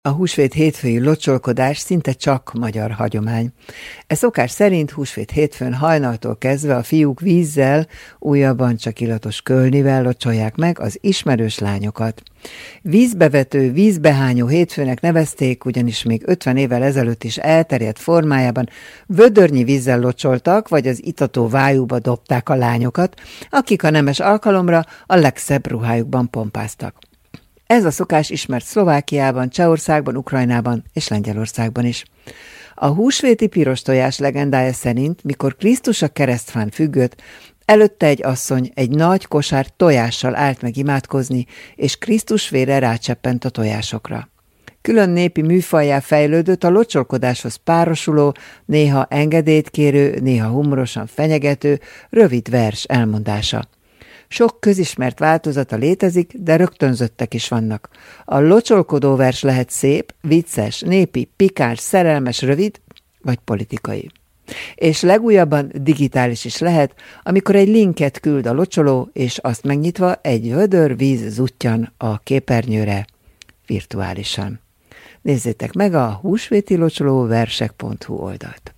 A húsvét hétfői locsolkodás szinte csak magyar hagyomány. E szokás szerint húsvét hétfőn hajnaltól kezdve a fiúk vízzel, újabban csak illatos kölnivel locsolják meg az ismerős lányokat. Vízbevető, vízbehányó hétfőnek nevezték, ugyanis még 50 évvel ezelőtt is elterjedt formájában vödörnyi vízzel locsoltak, vagy az itató vájúba dobták a lányokat, akik a nemes alkalomra a legszebb ruhájukban pompáztak. Ez a szokás ismert Szlovákiában, Csehországban, Ukrajnában és Lengyelországban is. A húsvéti piros tojás legendája szerint, mikor Krisztus a keresztfán függött, előtte egy asszony egy nagy kosár tojással állt meg imádkozni, és Krisztus vére rácseppent a tojásokra. Külön népi műfajjá fejlődött a locsolkodáshoz párosuló, néha engedélyt kérő, néha humorosan fenyegető, rövid vers elmondása. Sok közismert változata létezik, de rögtönzöttek is vannak. A locsolkodó vers lehet szép, vicces, népi, pikáns, szerelmes, rövid, vagy politikai. És legújabban digitális is lehet, amikor egy linket küld a locsoló, és azt megnyitva egy vödör víz zuttyan a képernyőre virtuálisan. Nézzétek meg a húsvétilocsolóversek.hu oldalt.